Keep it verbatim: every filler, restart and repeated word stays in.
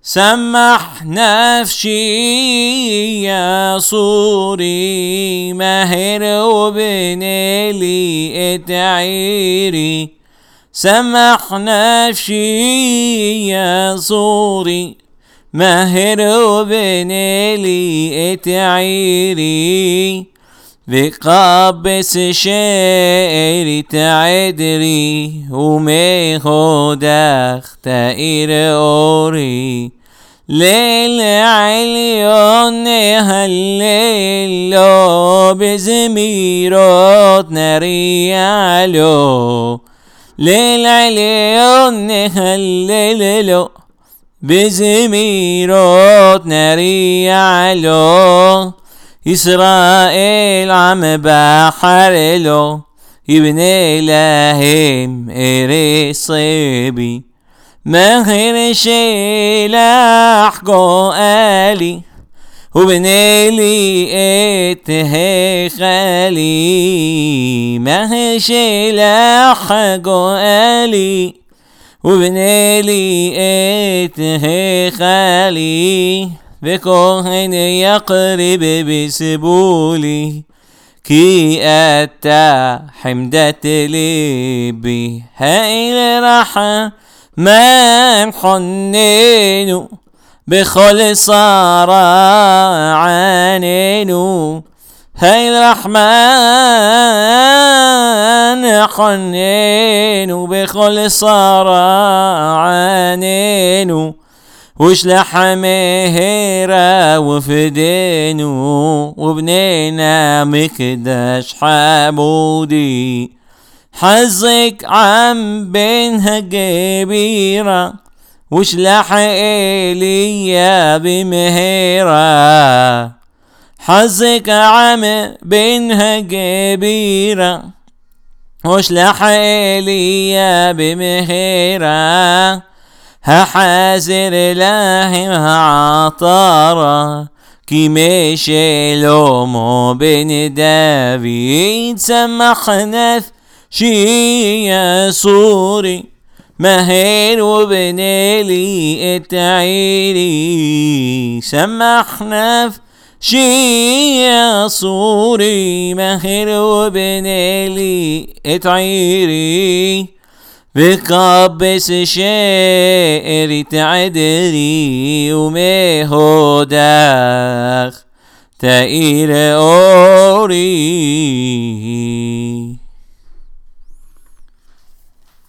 سمح نفسي يا صوري ماهر وبنيلي اتعيري. سمح نفسي يا صوري ماهر وبنيلي اتعيري. بقبس شعري تعدري وميخودخ تائر أوري. ليل عليون هللو بزميروت نريالو. ليل عليون هللو بزميروت نريالو. إسرائيل عم بحر له يبني لهم إريصيبي. ماهر شيلح قالي وبني لي اتهخالي. ماهر شيلح قالي وبني لي اتهخالي. بكوهن يقرب بسبولي كي أتا حمدت لبي. هاي رحا ما حنينو بخل صار عانينو. هاي الرحمن حنينو بخل صار عانينو. وش لحمهيرة وفدينو وبنينا مكدش حمودي. حزك عم بينها كبيرة وش لحقيليا بمهيرة. حزك عم بينها كبيرة وش لحقيليا بمهيرة. ها حازر لهم عطارة كي مشي لومو بن دافيد. سمح نفسي يا صوري ماهر وبنيلي اتعيري. سمح نفسي يا صوري ماهر وبنيلي اتعيري. بقبس شعري تعدري وميهودخ تائر أوري.